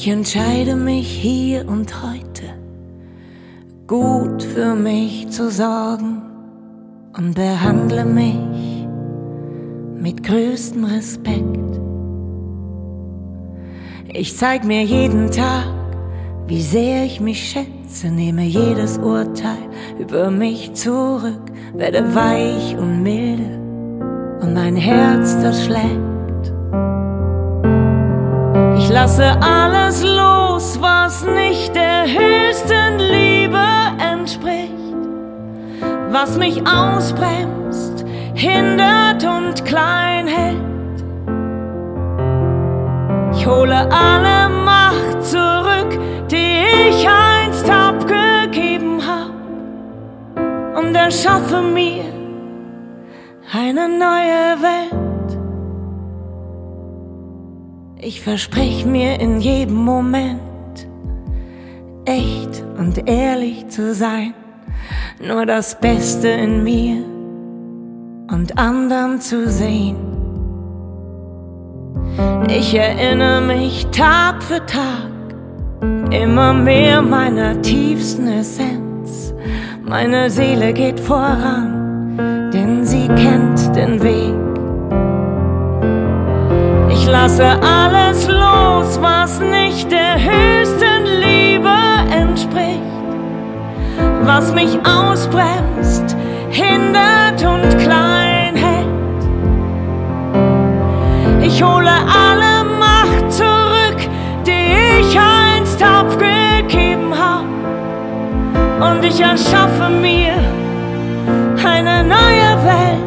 Ich entscheide mich hier und heute, gut für mich zu sorgen und behandle mich mit größtem Respekt. Ich zeig mir jeden Tag, wie sehr ich mich schätze, nehme jedes Urteil über mich zurück, werde weich und milde und mein Herz, das schlägt. Ich lasse alles los, was nicht der höchsten Liebe entspricht, was mich ausbremst, hindert und klein hält. Ich hole alle Macht zurück, die ich einst abgegeben hab, und erschaffe mir eine neue Welt. Ich versprich mir in jedem Moment, echt und ehrlich zu sein, nur das Beste in mir und anderen zu sehen. Ich erinnere mich Tag für Tag immer mehr meiner tiefsten Essenz. Meine Seele geht voran, denn sie kennt den Weg. Ich lasse alles los, was nicht der höchsten Liebe entspricht, was mich ausbremst, hindert und klein hält. Ich hole alle Macht zurück, die ich einst abgegeben hab, und ich erschaffe mir eine neue Welt.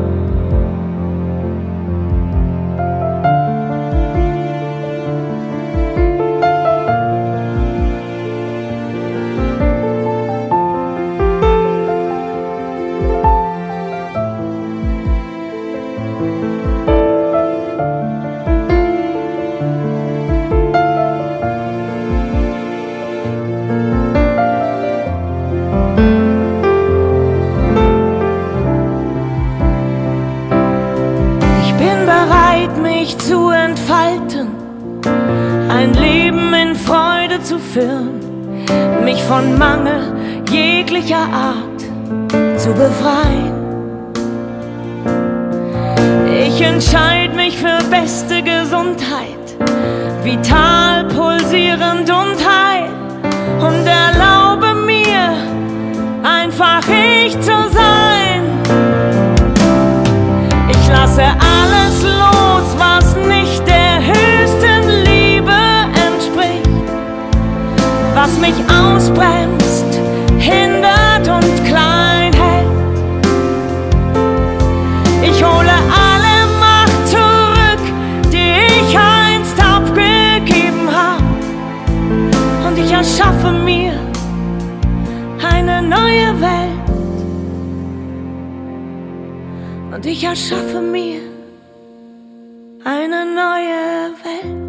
Mich zu entfalten, ein Leben in Freude zu führen, mich von Mangel jeglicher Art zu befreien. Ich entscheide mich für beste Gesundheit, vital, pulsierend und heil, und erlaube mir, einfach ich zu sein. Ich lasse alles los, was nicht der höchsten Liebe entspricht, was mich ausbremst, hindert und klein hält. Ich hole alle Macht zurück, die ich einst abgegeben hab, und ich erschaffe mir eine neue Welt. Und ich erschaffe mir eine neue Welt.